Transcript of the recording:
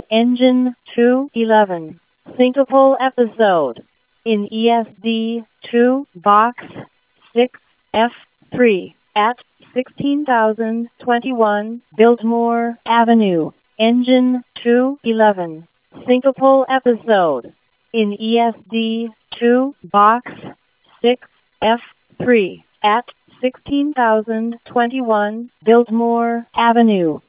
Engine 211. Syncopal episode. In ESD 2 Box 6F3 at 16,021 Biltmore Avenue. Engine 211. Syncopal episode. In ESD 2 Box 6F3 at 16,021 Biltmore Avenue.